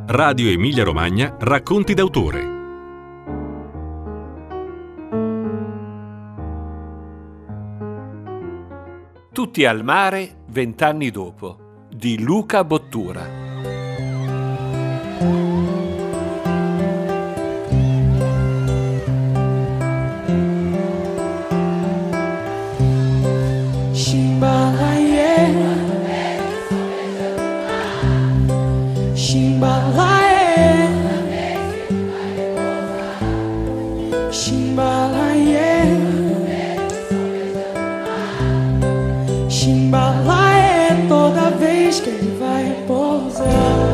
Radio Emilia Romagna Racconti d'autore. Tutti al mare 20 anni dopo di Luca Bottura. Chimbalaê toda vez que ele vai repousar.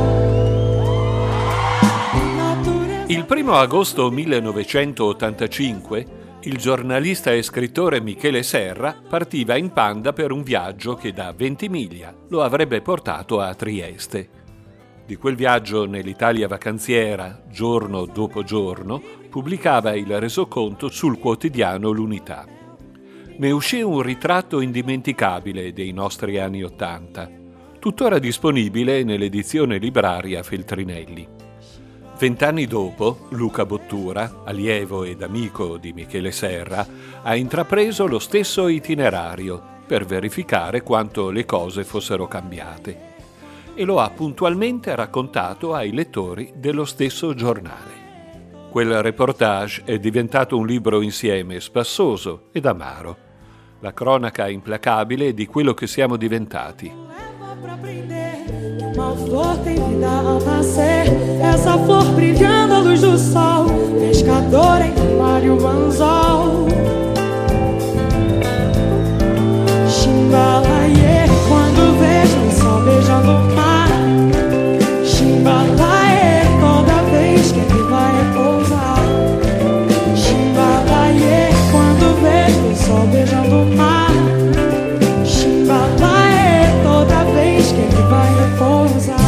Il 1 agosto 1985 il giornalista e scrittore Michele Serra partiva in Panda per un viaggio che da Ventimiglia lo avrebbe portato a Trieste. Di quel viaggio nell'Italia vacanziera, giorno dopo giorno, pubblicava il resoconto sul quotidiano L'Unità. Ne uscì un ritratto indimenticabile dei nostri anni '80, tuttora disponibile nell'edizione libraria Feltrinelli. 20 anni dopo, Luca Bottura, allievo ed amico di Michele Serra, ha intrapreso lo stesso itinerario per verificare quanto le cose fossero cambiate e lo ha puntualmente raccontato ai lettori dello stesso giornale. Quel reportage è diventato un libro insieme spassoso ed amaro, la cronaca implacabile di quello che siamo diventati. Uma flor tem vida ao nascer, essa flor brilhando à luz do sol, pescador em mar e o anzol. Chimbalaê, quando vejo o sol beijando o mar. Chimbalaê, toda vez que ele vai repousar. Chimbalaê, quando vejo o sol beijando o mar. Chimbalaê, toda vez que ele vai repousar.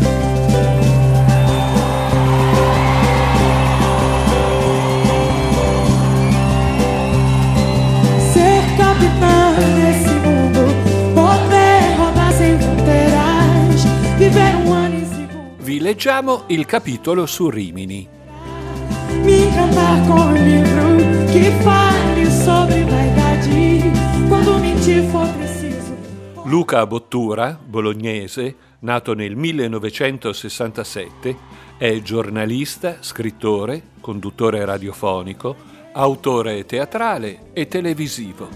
Ser capitão desse mundo, poder rodar sem fronteiras, viver ano em segundo. Vi leggiamo il capitolo su Rimini. Me encantar com um livro que fale sobre vaidade, quando mentir for preciso. Luca Bottura, bolognese, nato nel 1967, è giornalista, scrittore, conduttore radiofonico, autore teatrale e televisivo.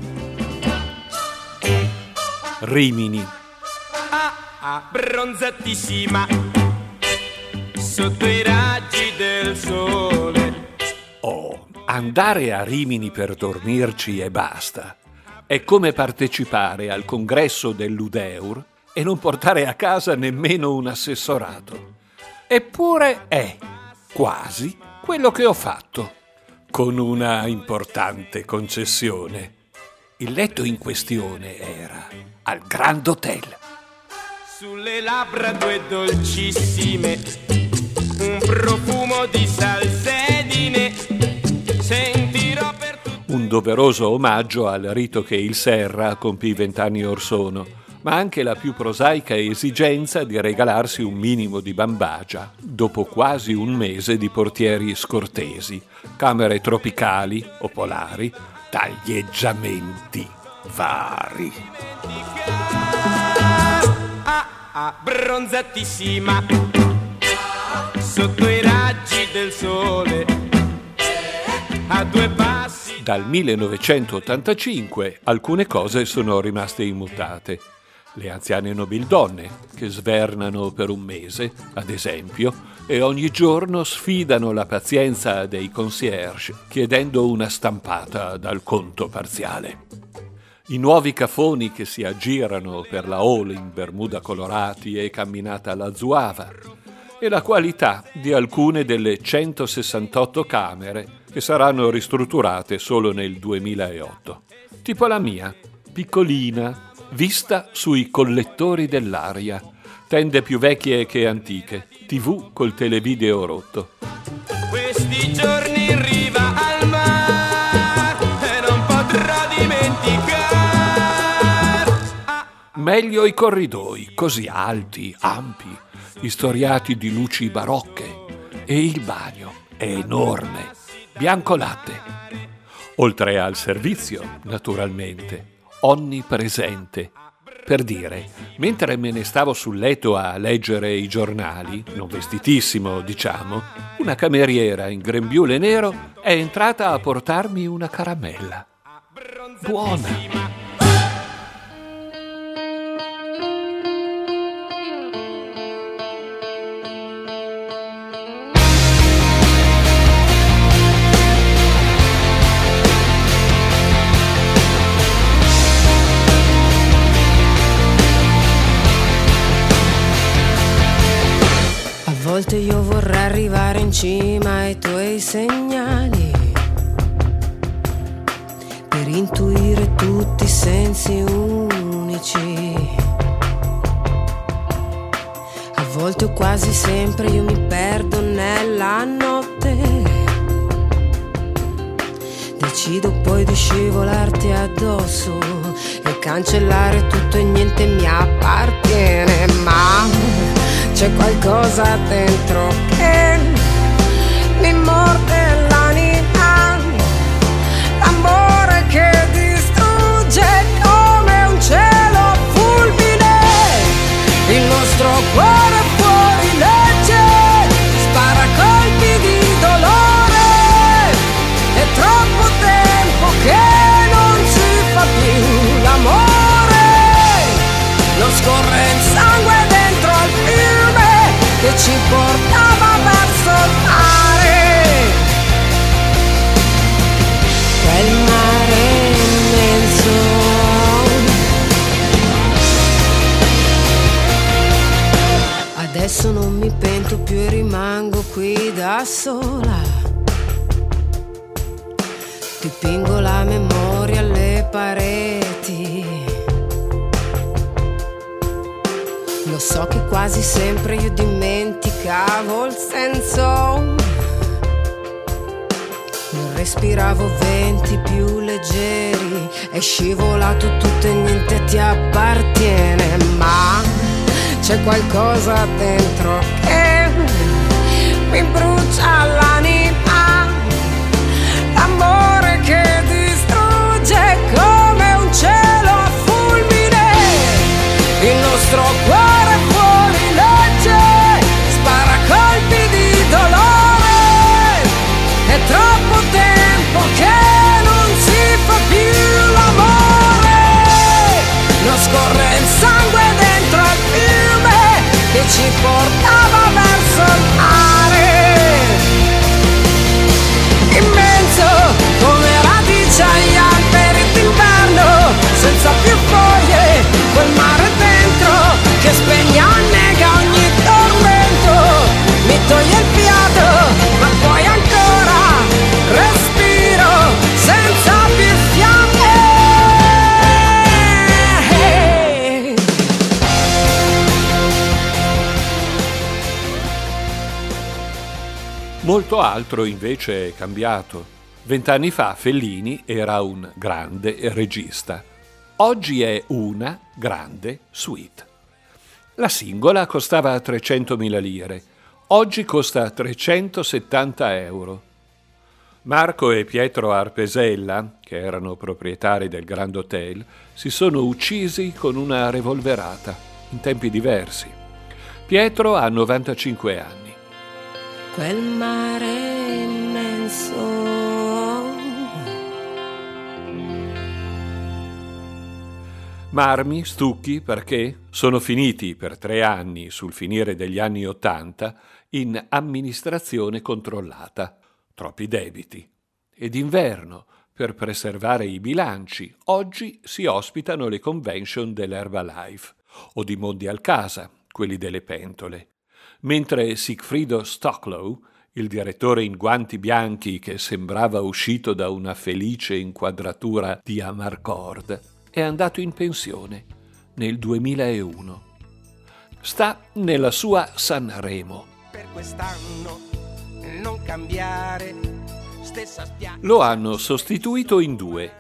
Rimini. Abbronzatissima sotto i raggi del sole. Oh, andare a Rimini per dormirci e basta. È come partecipare al congresso dell'Udeur e non portare a casa nemmeno un assessorato. Eppure è quasi quello che ho fatto, con una importante concessione. Il letto in questione era al Grand Hotel. Sulle labbra due dolcissime, un profumo di salsedine, sentirò per tutto. Un doveroso omaggio al rito che il Serra compì 20 anni or sono, ma anche la più prosaica esigenza di regalarsi un minimo di bambagia dopo quasi un mese di portieri scortesi, camere tropicali o polari, taglieggiamenti vari. Abbronzatissima sotto i raggi del sole, a due passi. Dal 1985 alcune cose sono rimaste immutate. Le anziane nobildonne, che svernano per un mese, ad esempio, e ogni giorno sfidano la pazienza dei concierge chiedendo una stampata dal conto parziale. I nuovi cafoni che si aggirano per la hall in bermuda colorati e camminata alla zuava, e la qualità di alcune delle 168 camere che saranno ristrutturate solo nel 2008. Tipo la mia, piccolina, vista sui collettori dell'aria, tende più vecchie che antiche, TV col televideo rotto. Questi giorni in riva al mare e non potrò dimenticare. Meglio i corridoi, così alti, ampi, istoriati di luci barocche, e il bagno è enorme, bianco latte. Oltre al servizio, naturalmente, onnipresente. Per dire, mentre me ne stavo sul letto a leggere i giornali, non vestitissimo, diciamo, una cameriera in grembiule nero è entrata a portarmi una caramella. Buona! A volte io vorrei arrivare in cima ai tuoi segnali per intuire tutti i sensi unici. A volte o quasi sempre io mi perdo nella notte. Decido poi di scivolarti addosso e cancellare tutto e niente mi appartiene, ma c'è qualcosa dentro che mi morde l'anima, l'amore che distrugge come un cielo fulmine. Il nostro cuore fuori legge, spara colpi di dolore. È troppo tempo che non si fa più l'amore. Non scorre il sangue dentro al fiume che ci portava verso il mare, quel mare immenso. Adesso non mi pento più e rimango qui da sola. Dipingo la memoria alle pareti. Lo so che quasi sempre io dimenticavo il senso. Non respiravo venti più leggeri, è scivolato tutto e niente ti appartiene, ma c'è qualcosa dentro che mi brucia l'anima, l'amore che distrugge come un cielo a fulmine. Il nostro cuore fuori legge, spara colpi di dolore. È troppo tempo che non si fa più l'amore. Non scorre il sangue dentro al fiume che ci portava verso il mare. Immenso come radice agli alberi d'inverno, senza più foglie, quel mare dentro che spegne e annega ogni tormento. Mi toglie il fiato, ma poi ancora respiro senza più fiamme. Molto altro invece è cambiato. 20 anni fa Fellini era un grande regista. Oggi è una grande suite. La singola costava 300.000 lire, oggi costa 370 euro. Marco e Pietro Arpesella, che erano proprietari del Grand Hotel, si sono uccisi con una revolverata, in tempi diversi. Pietro ha 95 anni. Quel mare immenso. Marmi, stucchi, perché sono finiti per 3 anni, sul finire degli anni '80, in amministrazione controllata. Troppi debiti. Ed inverno, per preservare i bilanci, oggi si ospitano le convention dell'Herbalife o di Mondial Casa, quelli delle pentole. Mentre Sigfrido Stocklow, il direttore in guanti bianchi che sembrava uscito da una felice inquadratura di Amarcord, è andato in pensione nel 2001. Sta nella sua Sanremo. Per quest'anno non cambiare, stessa spiaggia. Lo hanno sostituito in 2: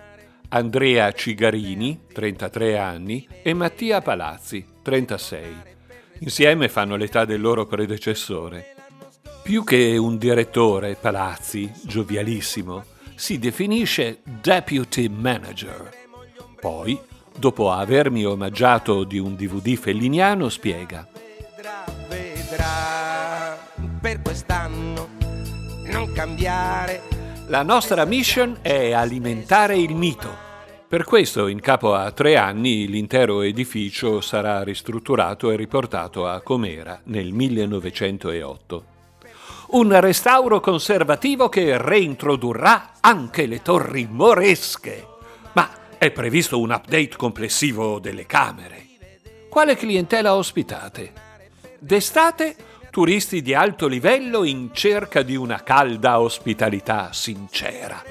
Andrea Cigarini, 33 anni, e Mattia Palazzi, 36. Insieme fanno l'età del loro predecessore. Più che un direttore, Palazzi, giovialissimo, si definisce deputy manager. Poi, dopo avermi omaggiato di un DVD felliniano, spiega: vedrà, per quest'anno non cambiare. La nostra mission è alimentare il mito. Per questo, in capo a 3 anni, l'intero edificio sarà ristrutturato e riportato a com'era nel 1908. Un restauro conservativo che reintrodurrà anche le torri moresche. Ma è previsto un update complessivo delle camere. Quale clientela ospitate? D'estate, turisti di alto livello in cerca di una calda ospitalità sincera.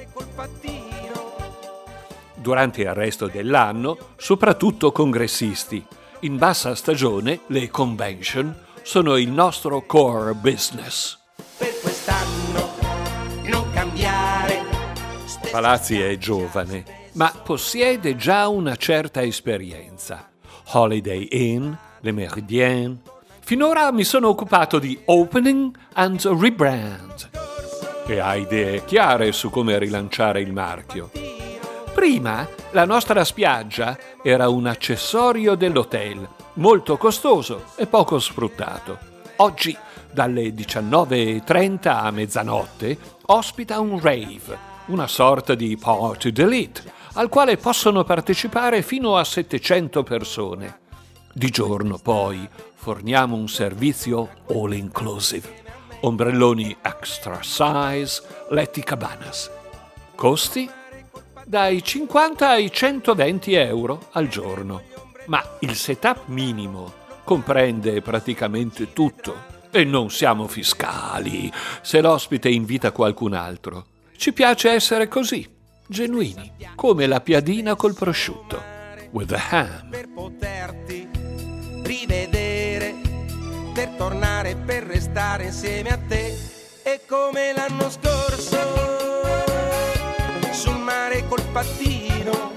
Durante il resto dell'anno, soprattutto congressisti. In bassa stagione, le convention sono il nostro core business. Per quest'anno non cambiare. Palazzi è giovane, ma possiede già una certa esperienza. Holiday Inn, Le Méridien. Finora mi sono occupato di opening and rebrand. E ha idee chiare su come rilanciare il marchio. Prima la nostra spiaggia era un accessorio dell'hotel, molto costoso e poco sfruttato. Oggi, dalle 19:30 a mezzanotte, ospita un rave, una sorta di party d'élite, al quale possono partecipare fino a 700 persone. Di giorno, poi, forniamo un servizio all inclusive. Ombrelloni extra size, letti cabanas. Costi? Dai 50 ai 120 euro al giorno. Ma il setup minimo comprende praticamente tutto. E non siamo fiscali se l'ospite invita qualcun altro. Ci piace essere così, genuini, come la piadina col prosciutto. With the ham. Per poterti rivedere, per tornare, per restare insieme a te. E come l'anno scorso, sul mare col pattino,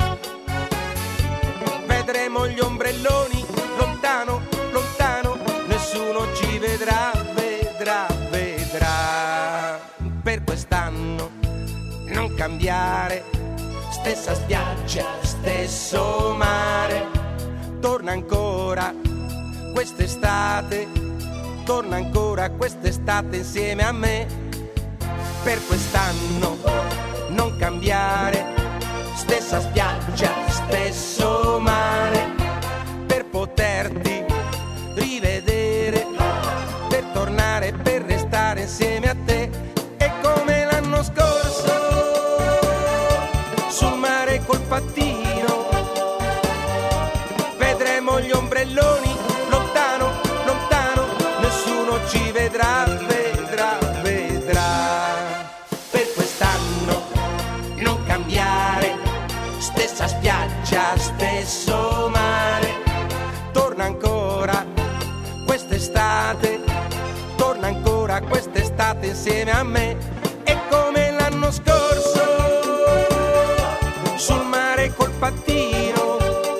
vedremo gli ombrelloni lontano, lontano, nessuno ci vedrà, vedrà, vedrà. Per quest'anno non cambiare, stessa spiaggia, stesso mare. Torna ancora quest'estate, torna ancora quest'estate insieme a me. Per quest'anno non cambiare, stessa spiaggia, stesso mare. Per poterti rivedere, per tornare, per restare insieme a te. E come l'anno scorso, sul mare col pattino, vedremo gli ombrelloni lontano, lontano, nessuno ci vedrà, vedrà, vedrà. Per quest'anno non cambiare, stessa spiaggia, stesso mare. Torna ancora quest'estate, torna ancora quest'estate insieme a me. E come l'anno scorso, sul mare col pattino,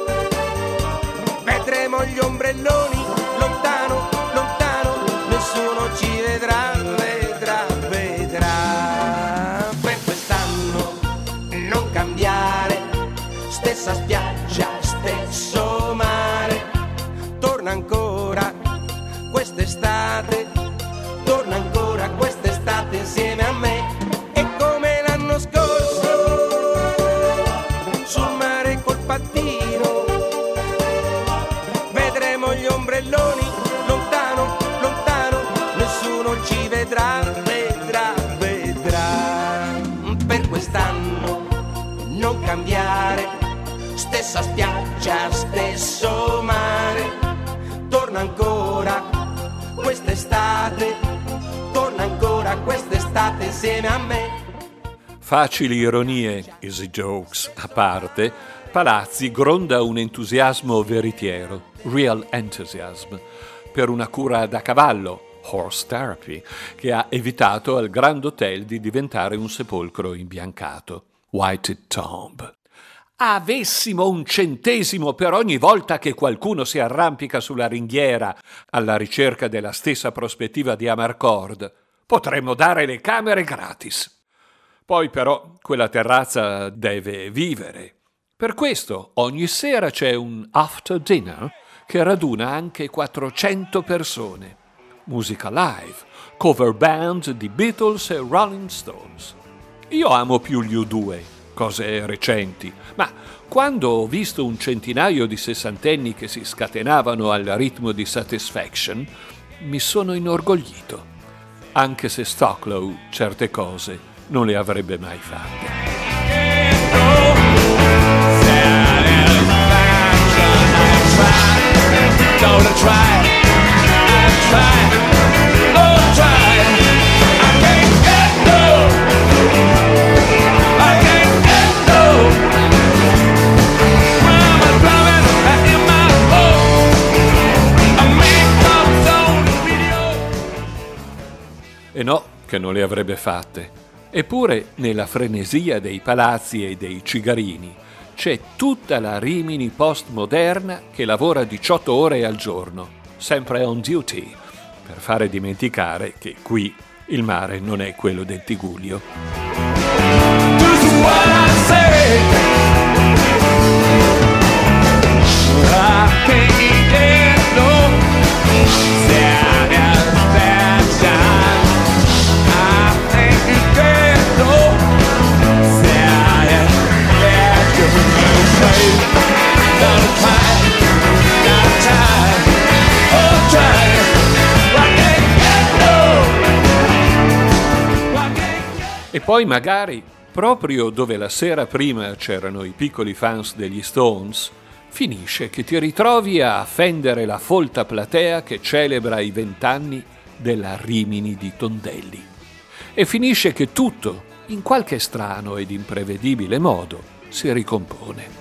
vedremo gli ombrelloni lontano, lontano, nessuno ci vedrà, vedrà, vedrà. Per quest'anno non cambiare, stessa spiaggia, stesso mare. Torna ancora quest'estate, torna ancora quest'estate insieme a me. E come l'anno scorso, sul mare col pattino, vedremo gli ombrelloni lontano, lontano, nessuno ci vedrà, vedrà, vedrà. Per quest'anno non cambiare, stessa spiaggia, stesso mare. Torna ancora quest'estate, torna ancora quest'estate insieme a me. Facili ironie, easy jokes a parte, Palazzi gronda un entusiasmo veritiero, real enthusiasm, per una cura da cavallo, horse therapy, che ha evitato al Grand Hotel di diventare un sepolcro imbiancato, whited tomb. Avessimo un centesimo per ogni volta che qualcuno si arrampica sulla ringhiera alla ricerca della stessa prospettiva di Amarcord, potremmo dare le camere gratis. Poi però quella terrazza deve vivere. Per questo ogni sera c'è un after dinner che raduna anche 400 persone. Musica live, cover band di Beatles e Rolling Stones. Io amo più gli U2, cose recenti, ma quando ho visto un centinaio di sessantenni che si scatenavano al ritmo di Satisfaction, mi sono inorgoglito, anche se Stocklow certe cose non le avrebbe mai fatte. E no, che non le avrebbe fatte. Eppure, nella frenesia dei palazzi e dei cigarini, c'è tutta la Rimini postmoderna che lavora 18 ore al giorno, sempre on duty, per fare dimenticare che qui il mare non è quello del Tigullio. E poi magari, proprio dove la sera prima c'erano i piccoli fans degli Stones, finisce che ti ritrovi a fendere la folta platea che celebra i 20 anni della Rimini di Tondelli. E finisce che tutto, in qualche strano ed imprevedibile modo, si ricompone.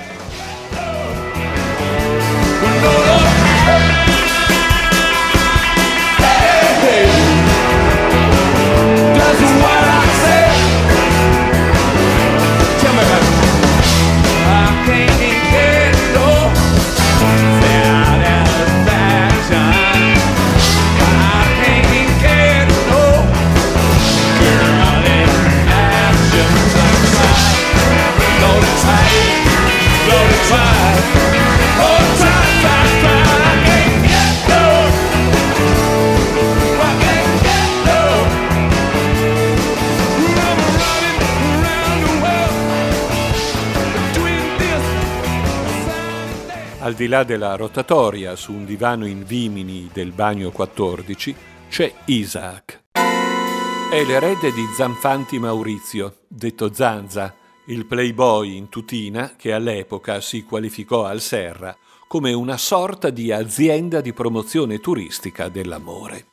Al di là della rotatoria, su un divano in vimini del bagno 14, c'è Isaac. È l'erede di Zanfanti Maurizio, detto Zanza, il playboy in tutina che all'epoca si qualificò al Serra come una sorta di azienda di promozione turistica dell'amore.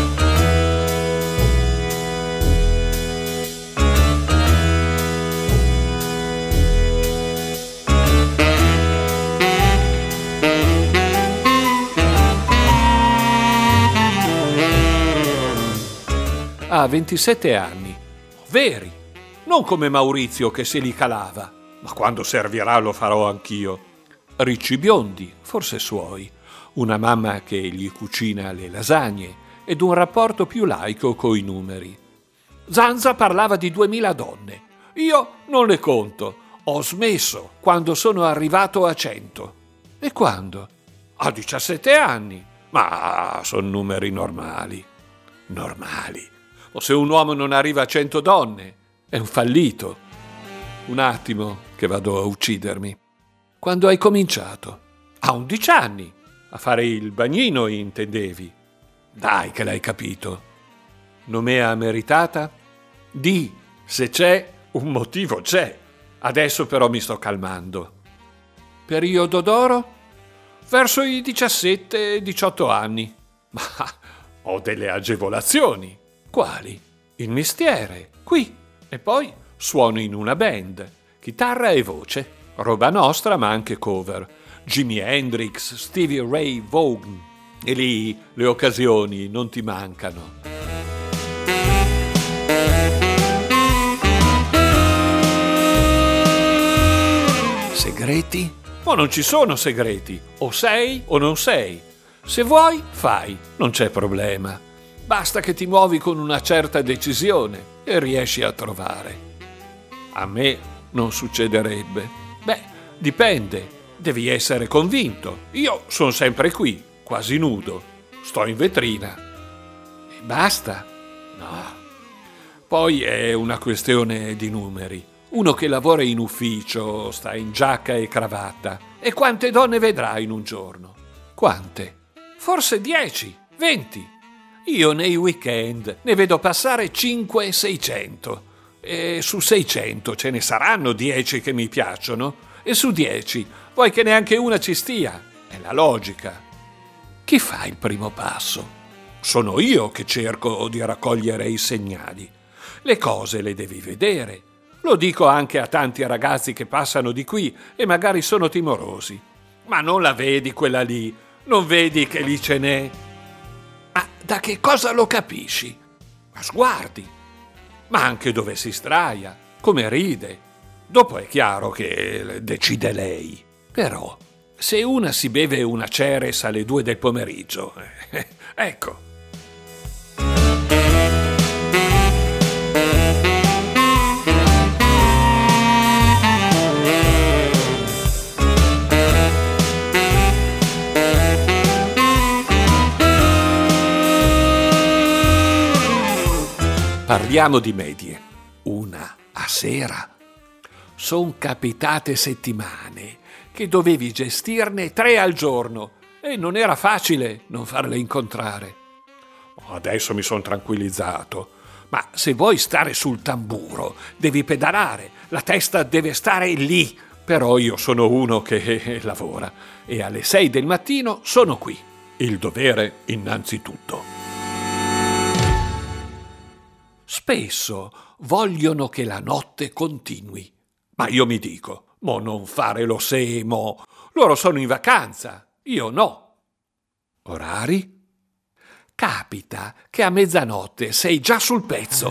Ha 27 anni, veri, non come Maurizio che se li calava, ma quando servirà lo farò anch'io. Ricci biondi, forse suoi, una mamma che gli cucina le lasagne ed un rapporto più laico coi numeri. Zanza parlava di 2000 donne, io non le conto, ho smesso quando sono arrivato a 100. E quando? A 17 anni, ma sono numeri normali. Normali. O se un uomo non arriva a 100 donne, è un fallito. Un attimo che vado a uccidermi. Quando hai cominciato? A 11 anni. A fare il bagnino, intendevi. Dai che l'hai capito. Nomea meritata? Di, se c'è, un motivo c'è. Adesso però mi sto calmando. Periodo d'oro? Verso i 17-18 anni. Ma ho delle agevolazioni. Quali? Il mestiere, qui. E poi suono in una band, chitarra e voce, roba nostra ma anche cover. Jimi Hendrix, Stevie Ray Vaughan. E lì le occasioni non ti mancano. Segreti? Ma non ci sono segreti. O sei o non sei. Se vuoi, fai. Non c'è problema. Basta che ti muovi con una certa decisione e riesci a trovare. A me non succederebbe. Beh, dipende. Devi essere convinto. Io sono sempre qui, quasi nudo. Sto in vetrina. E basta? No. Poi è una questione di numeri. Uno che lavora in ufficio, sta in giacca e cravatta. E quante donne vedrà in un giorno? Quante? Forse 10, 20. Io nei weekend ne vedo passare 500-600. E su 600 ce ne saranno 10 che mi piacciono. E su 10 vuoi che neanche una ci stia. È la logica. Chi fa il primo passo? Sono io che cerco di raccogliere i segnali. Le cose le devi vedere. Lo dico anche a tanti ragazzi che passano di qui e magari sono timorosi. Ma non la vedi quella lì? Non vedi che lì ce n'è? Ma da che cosa lo capisci? A sguardi. Ma anche dove si sdraia, come ride. Dopo è chiaro che decide lei. Però, se una si beve una Ceres alle 2 del pomeriggio, ecco. Parliamo di medie. Una a sera. Son capitate settimane che dovevi gestirne 3 al giorno e non era facile non farle incontrare. Adesso mi sono tranquillizzato. Ma se vuoi stare sul tamburo, devi pedalare, la testa deve stare lì. Però io sono uno che lavora e alle 6 del mattino sono qui. Il dovere innanzitutto. Spesso vogliono che la notte continui. Ma io mi dico, mo non fare lo semo. Loro sono in vacanza, io no. Orari? Capita che a mezzanotte sei già sul pezzo.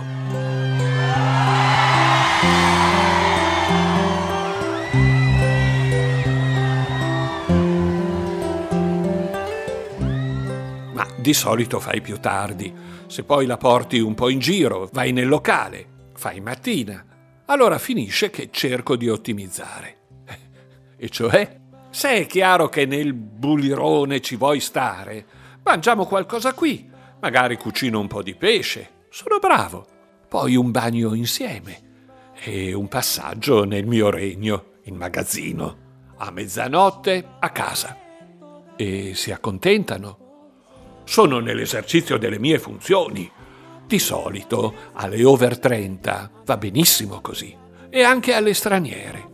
Ma di solito fai più tardi. Se poi la porti un po' in giro, vai nel locale, fai mattina. Allora finisce che cerco di ottimizzare. E cioè, se è chiaro che nel bulirone ci vuoi stare, mangiamo qualcosa qui. Magari cucino un po' di pesce. Sono bravo. Poi un bagno insieme. E un passaggio nel mio regno, in magazzino. A mezzanotte a casa. E si accontentano. Sono nell'esercizio delle mie funzioni. Di solito alle over 30 va benissimo così. E anche alle straniere.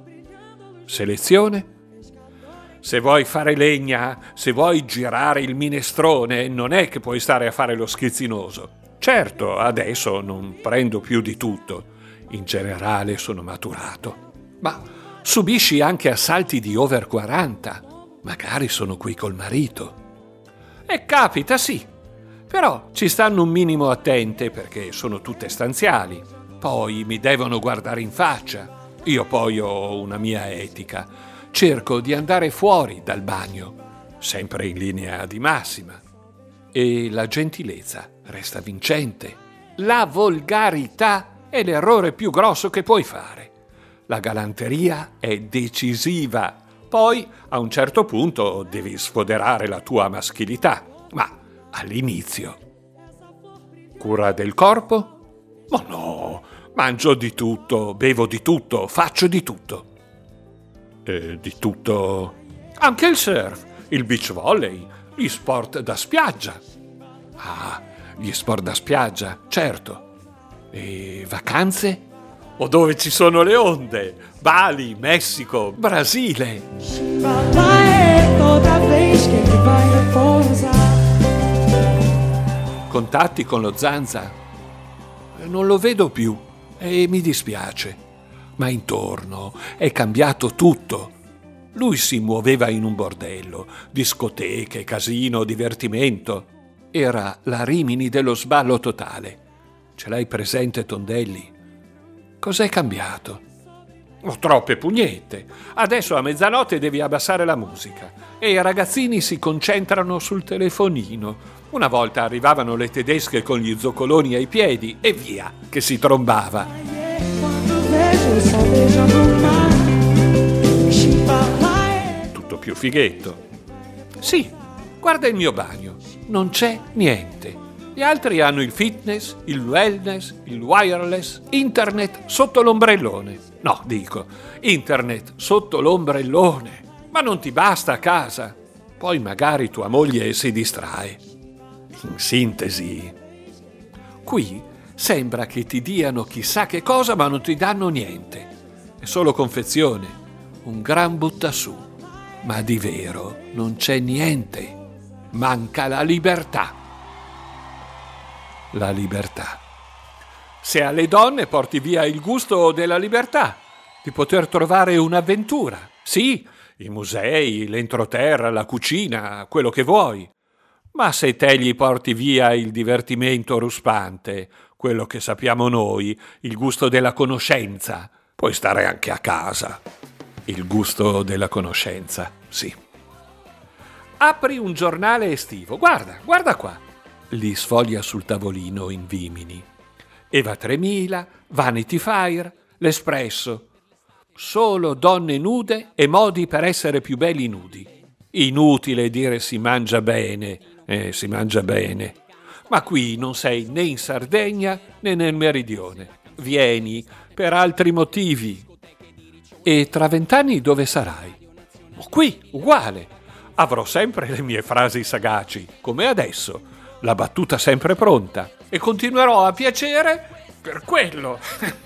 Selezione? Se vuoi fare legna, se vuoi girare il minestrone, non è che puoi stare a fare lo schizzinoso. Certo, adesso non prendo più di tutto. In generale sono maturato. Ma subisci anche assalti di over 40. Magari sono qui col marito. E capita, sì. Però ci stanno un minimo attente perché sono tutte stanziali. Poi mi devono guardare in faccia. Io poi ho una mia etica. Cerco di andare fuori dal bagno, sempre in linea di massima. E la gentilezza resta vincente. La volgarità è l'errore più grosso che puoi fare. La galanteria è decisiva. Poi, a un certo punto, devi sfoderare la tua maschilità. Ma all'inizio. Cura del corpo? Ma no, mangio di tutto, bevo di tutto, faccio di tutto. Di tutto? Anche il surf, il beach volley, gli sport da spiaggia. Ah, gli sport da spiaggia, certo. E vacanze? O dove ci sono le onde? Bali, Messico, Brasile. Fala é toda vez que ele vai repousar. Contatti con lo Zanza? Non lo vedo più e mi dispiace. Ma intorno è cambiato tutto. Lui si muoveva in un bordello, discoteche, casino, divertimento. Era la Rimini dello sballo totale. Ce l'hai presente, Tondelli? Cos'è cambiato? Ho troppe pugnette. Adesso a mezzanotte devi abbassare la musica e i ragazzini si concentrano sul telefonino. Una volta arrivavano le tedesche con gli zoccoloni ai piedi e via, che si trombava. Quando vejo il sol beijando o mar, ci fala Tutto più fighetto. Sì, guarda il mio bagno, non c'è niente. Gli altri hanno il fitness, il wellness, il wireless, internet sotto l'ombrellone. No, dico, internet sotto l'ombrellone. Ma non ti basta a casa? Poi magari tua moglie si distrae. In sintesi, qui sembra che ti diano chissà che cosa ma non ti danno niente. È solo confezione, un gran buttasù. Ma di vero non c'è niente. Manca la libertà. La libertà. Se alle donne porti via il gusto della libertà, di poter trovare un'avventura. Sì, i musei, l'entroterra, la cucina, quello che vuoi. Ma se te gli porti via il divertimento ruspante, quello che sappiamo noi, il gusto della conoscenza, puoi stare anche a casa. Il gusto della conoscenza, sì. Apri un giornale estivo, guarda qua. Li sfoglia sul tavolino in vimini. Eva 3000, Vanity Fair, l'Espresso. Solo donne nude e modi per essere più belli nudi. Inutile dire si mangia bene, si mangia bene. Ma qui non sei né in Sardegna né nel Meridione. Vieni per altri motivi. E tra 20 anni dove sarai? Qui, uguale. Avrò sempre le mie frasi sagaci, come adesso. La battuta sempre pronta. E continuerò a piacere per quello.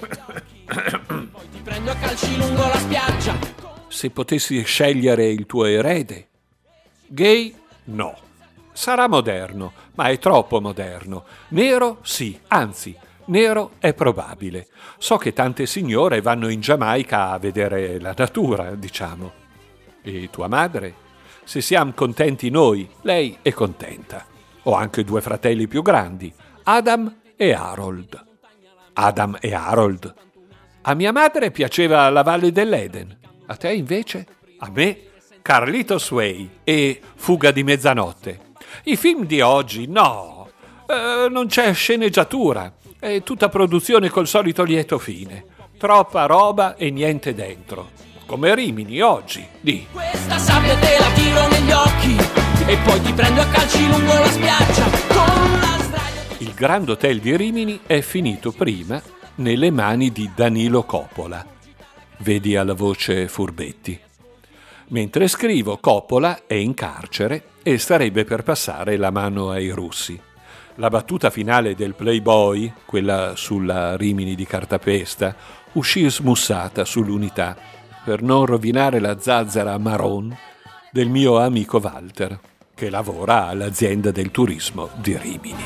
Poi ti prendo a calci lungo la spiaggia. Se potessi scegliere il tuo erede. Gay? No. Sarà moderno, ma è troppo moderno. Nero? Sì, anzi, nero è probabile. So che tante signore vanno in Giamaica a vedere la natura, diciamo. E tua madre? Se siamo contenti noi, lei è contenta. Ho anche 2 fratelli più grandi, Adam e Harold. Adam e Harold. A mia madre piaceva la Valle dell'Eden. A te invece? A me Carlitos Way e Fuga di mezzanotte. I film di oggi, no. Non c'è sceneggiatura. È tutta produzione col solito lieto fine. Troppa roba e niente dentro. Come Rimini oggi, di. Questa sabbia te la tiro negli occhi e poi ti prendo a calci lungo la spiaggia con la sdraio. Il Grand Hotel di Rimini è finito prima nelle mani di Danilo Coppola. Vedi alla voce Furbetti. Mentre scrivo, Coppola è in carcere e starebbe per passare la mano ai russi. La battuta finale del Playboy, quella sulla Rimini di cartapesta, uscì smussata sull'Unità per non rovinare la zazzera marron del mio amico Walter, che lavora all'azienda del turismo di Rimini.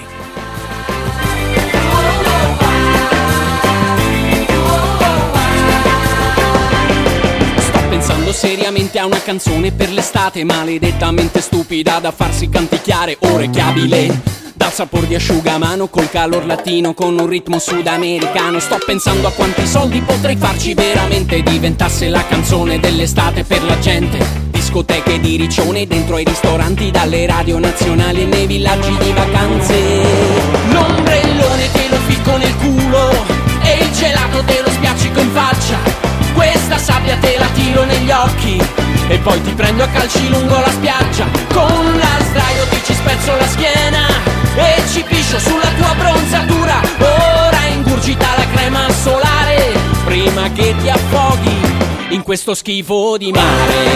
Pensando seriamente a una canzone per l'estate maledettamente stupida da farsi canticchiare orecchiabile dal sapore di asciugamano col calor latino con un ritmo sudamericano. Sto pensando a quanti soldi potrei farci veramente diventasse la canzone dell'estate per la gente. Discoteche di riccione dentro ai ristoranti, dalle radio nazionali e nei villaggi di vacanze. L'ombrellone te lo ficco nel culo e il gelato te lo spiaccico in faccia. Questa sabbia te la tiro negli occhi e poi ti prendo a calci lungo la spiaggia. Con la sdraio ti ci spezzo la schiena e ci piscio sulla tua bronzatura. Ora ingurgita la crema solare prima che ti affoghi in questo schifo di mare.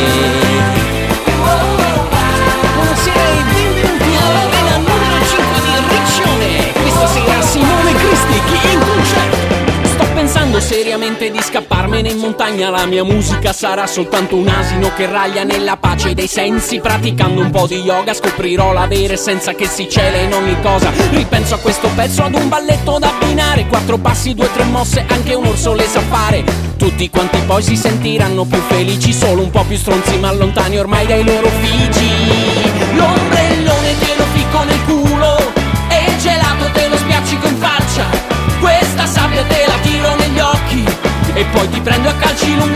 Buonasera e benvenuti alla vela numero 5 di Riccione. Questa sera Simone Cristi chi in concerto. Pensando seriamente di scapparmene in montagna, la mia musica sarà soltanto un asino che raglia nella pace dei sensi. Praticando un po' di yoga scoprirò l'avere senza che si cela in ogni cosa. Ripenso a questo pezzo ad un balletto da abbinare, 4 passi, 2-3 mosse, anche un orso le sa fare. Tutti quanti poi si sentiranno più felici, solo un po' più stronzi ma lontani ormai dai loro figi. L'ombrellone te lo ficco nel culo e il gelato te lo spiaccico in faccia. Questa sabbia te la tiro negli occhi e poi ti prendo a calci lungo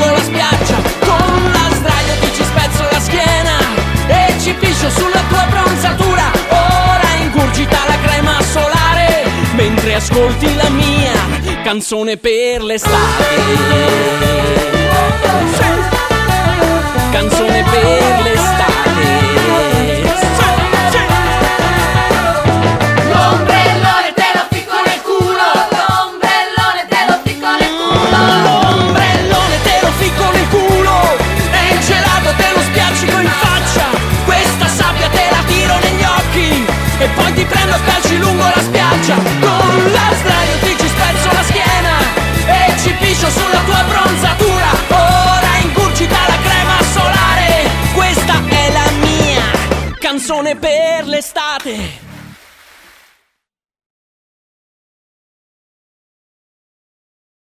ascolti la mia canzone per l'estate. Canzone per l'estate. L'ombrellone te lo ficco nel culo. L'ombrellone te lo ficco nel culo. L'ombrellone te lo ficco nel culo. E il gelato te lo spiaccico in faccia. Questa sabbia te la tiro negli occhi. E poi ti prendo a calci lungo la spiaggia. Con la sdraio ti ci spezzo la schiena. E ci piscio sulla tua bronzatura. Ora ingurgita la crema solare. Questa è la mia canzone per l'estate.